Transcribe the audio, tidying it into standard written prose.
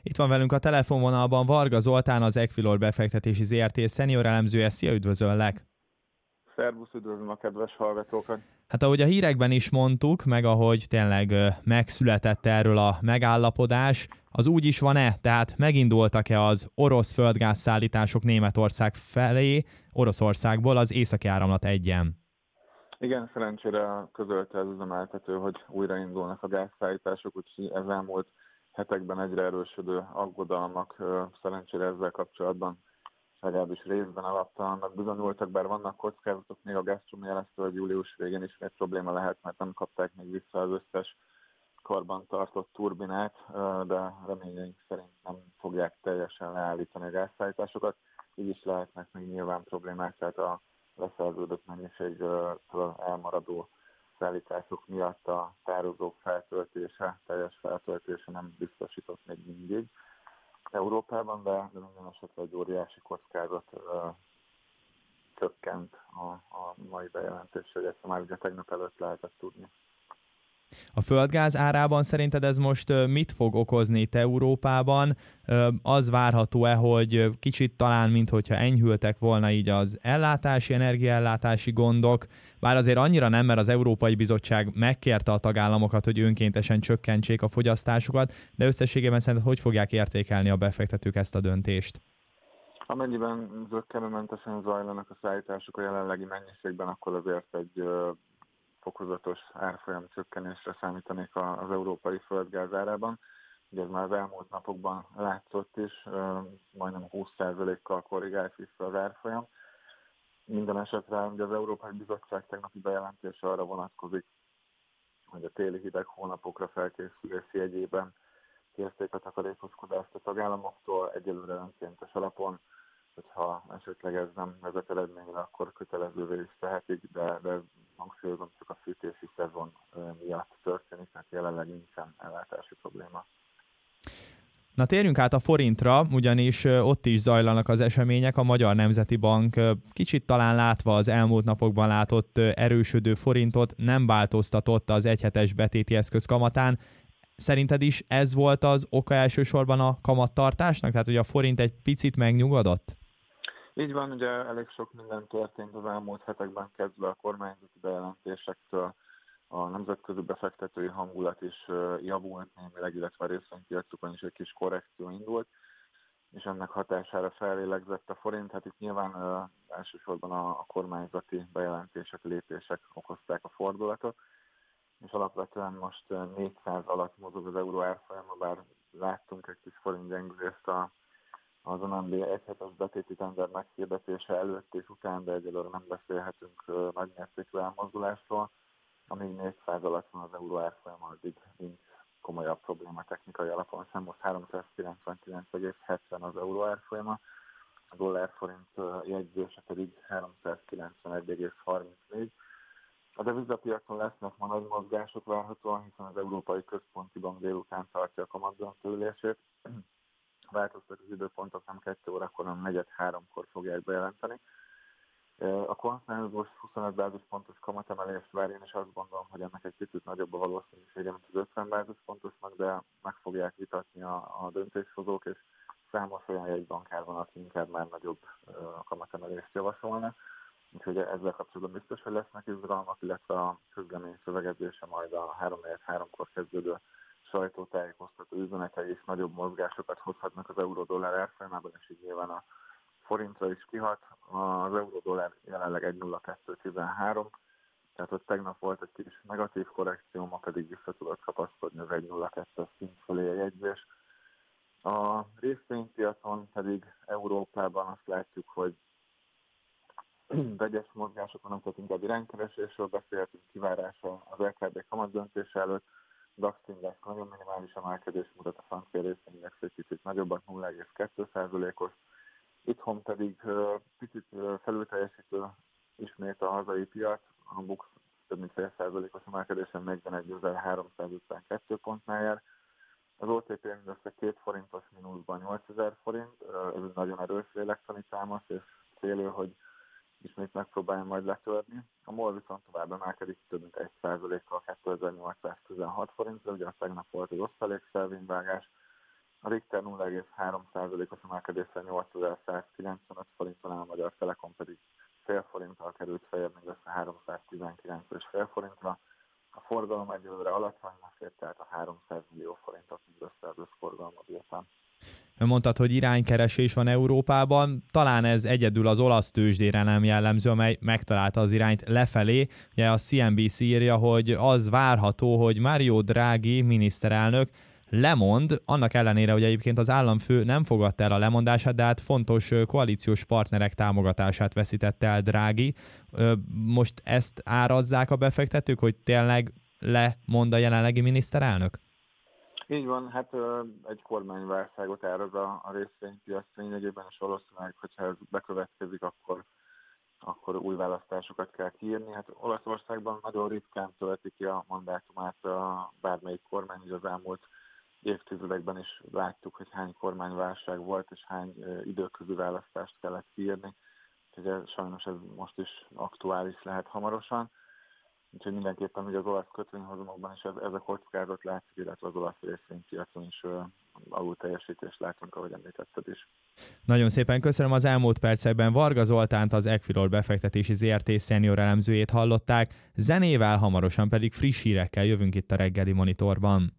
Itt van velünk a telefonvonalban Varga Zoltán, az Equilor befektetési ZRT szenior elemzője. Szia, üdvözöllek! Szervusz, üdvözlöm a kedves hallgatókat! Hát ahogy a hírekben is mondtuk, meg ahogy tényleg megszületett erről a megállapodás, az úgy is van-e? Tehát megindultak-e az orosz földgázszállítások Németország felé, Oroszországból az Északi Áramlat 1-en? Igen, szerencsére közölte az üzemeltető, hogy újraindulnak a gázszállítások, úgyhogy ez elmúlt hetekben egyre erősödő aggodalmak szerencsére ezzel kapcsolatban legalábbis részben alaptalannak bizonyultak, bár vannak kockázatok, még a Gazprom jelezte, hogy július végén ismét probléma lehet, mert nem kapták még vissza az összes karban tartott turbinát, de reményeink szerint nem fogják teljesen leállítani a gázszállításokat, így is lehetnek még nyilván problémák, tehát a leszerződött mennyiségtől elmaradó szállítások miatt a tározók feltöltése, teljes feltöltése nem biztosított még mindig Európában, de minden esetre egy óriási kockázat csökkent a mai bejelentéssel, hogy ezt már ugye tegnap előtt lehetett tudni. A földgáz árában szerinted ez most mit fog okozni itt Európában? Az várható-e, hogy kicsit talán, minthogyha enyhültek volna így az energiaellátási gondok, bár azért annyira nem, mert az Európai Bizottság megkérte a tagállamokat, hogy önkéntesen csökkentsék a fogyasztásukat, de összességében szerinted hogy fogják értékelni a befektetők ezt a döntést? Amennyiben zökkenőmentesen zajlanak a szállítások a jelenlegi mennyiségben, akkor azért egy fokozatos árfolyam csökkenésre számítanék az európai földgáz árában. Ugye ez már az elmúlt napokban látszott is, majdnem 20%-kal korrigált vissza az árfolyam. Minden esetre ugye az Európai Bizottság tegnapi bejelentése arra vonatkozik, hogy a téli hideg hónapokra felkészülés jegyében kérték a takarékoskodást a tagállamoktól, egyelőre önkéntes alapon, hogyha esetleg ez nem vezet eredményre, akkor kötelezővé is tehetik, de hangsúlyozom, csak a fűtési szezon miatt történik, tehát jelenleg nincsen ellátási probléma. Na térjünk át a forintra, ugyanis ott is zajlanak az események. A Magyar Nemzeti Bank kicsit talán látva az elmúlt napokban látott erősödő forintot nem változtatott az egyhetes betéti eszköz kamatán. Szerinted is ez volt az oka elsősorban a kamattartásnak? Tehát, hogy a forint egy picit megnyugodott? Így van, ugye elég sok minden történt az elmúlt hetekben, kezdve a kormányzati bejelentésektől, a nemzetközi befektetői hangulat is javult némileg, illetve a részvénypiacokon is egy kis korrekció indult, és ennek hatására fellélegzett a forint. Hát itt nyilván elsősorban a kormányzati bejelentések, lépések okozták a fordulatot, és alapvetően most 400 alatt mozog az euró árfolyama, bár láttunk egy kis forint gyengülést az MNB egyhetes betéti tender meghirdetése előtt és után, de egyelőre nem beszélhetünk nagymértékű elmozdulásról. Amíg 400 alatt van az euró árfolyam, addig nincs komolyabb probléma technikai alapon sem. Most 399,70 az euró árfolyama, a dollár forint jegyzése pedig 391,34. A devizapiacon lesznek ma nagy mozgások várhatóan, hiszen az Európai Központi Bank délután tartja a kamatdöntő ülését. Változtak az időpontok, nem 2 órakor, hanem 4-3-kor fogják bejelenteni. A konszenzus 25 bázispontos kamatemelést vár, én is azt gondolom, hogy ennek egy kicsit nagyobb a valószínűsége, mint az 50 bázispontosnak, de meg fogják vitatni a döntéshozók, és számos olyan jegybankár van, aki inkább már nagyobb kamatemelést javasolna. Úgyhogy ezzel kapcsolatban biztos, hogy lesznek izgalmak, illetve a közlemény szövegezése majd a 3-4-3-kor kezdődő sajtótájékoztató üzenetei is nagyobb mozgásokat hozhatnak az euró-dollár árfolyamában, és így nyilván a forintra is kihat. Az euró-dollár jelenleg 1,0213, tehát ott tegnap volt egy kis negatív korrekció, ma pedig vissza tudott kapaszkodni az 1,02-es szint fölé a jegyzés. A részvénypiacon pedig Európában azt látjuk, hogy vegyes mozgásokon, nem tehát inkább iránykeresésről beszélhetünk, kivárása az LKB kamatdöntése előtt. DAX index nagyon minimális emelkedés mutat, a francia részvényindex egy kicsit nagyobbat, 0,2%-os. Itthon pedig picit felülteljesítő ismét a hazai piac, a BUX több mint 1%-os emelkedésen 41.352 pontnál jár. Az OTP mindössze 2 forintos mínuszban 8000 forint, ez egy nagyon erős lélektani támasz, és célő, hogy ismét megpróbálja majd letörni. A MOL viszont tovább emelkedik több mint 1%-kal 2816 forintra, ugye a tegnap volt az osztalékszelvényvágás. A Richter 0,3%-os emelkedéssel 8195 forinton áll, a Magyar Telekom pedig fél forinttal került feljebb, mindössze 319,5 forintra. A forgalom egyelőre alacsonynak ért, tehát a 300 millió forintot mindössze az összforgalom a délután. Mondtad, hogy iránykeresés van Európában, talán ez egyedül az olasz tőzsdére nem jellemző, amely megtalálta az irányt lefelé. Ugye a CNBC írja, hogy az várható, hogy Mario Draghi miniszterelnök lemond, annak ellenére, hogy egyébként az államfő nem fogadta el a lemondását, de hát fontos koalíciós partnerek támogatását veszítette el Draghi. Most ezt árazzák a befektetők, hogy tényleg lemond a jelenlegi miniszterelnök? Így van, hát egy kormányválságot áraz a részvénypiac lényegében, és valószínűleg, hogyha ez bekövetkezik, akkor új választásokat kell kiírni. Hát Olaszországban nagyon ritkán tölti ki a mandátumát bármelyik kormány, így az elmúlt évtizedekben is láttuk, hogy hány kormányválság volt, és hány időközi választást kellett kiírni. Úgyhogy sajnos ez most is aktuális lehet hamarosan. Úgyhogy mindenképpen még az olasz kötvényhozamokban is ez a kockázat látszik, illetve az olasz részvénypiacon is alul teljesítést látunk, ahogy említetted is. Nagyon szépen köszönöm, az elmúlt percekben Varga Zoltánt, az Equilor befektetési ZRT szenior elemzőjét hallották, zenével, hamarosan pedig friss hírekkel jövünk itt a reggeli monitorban.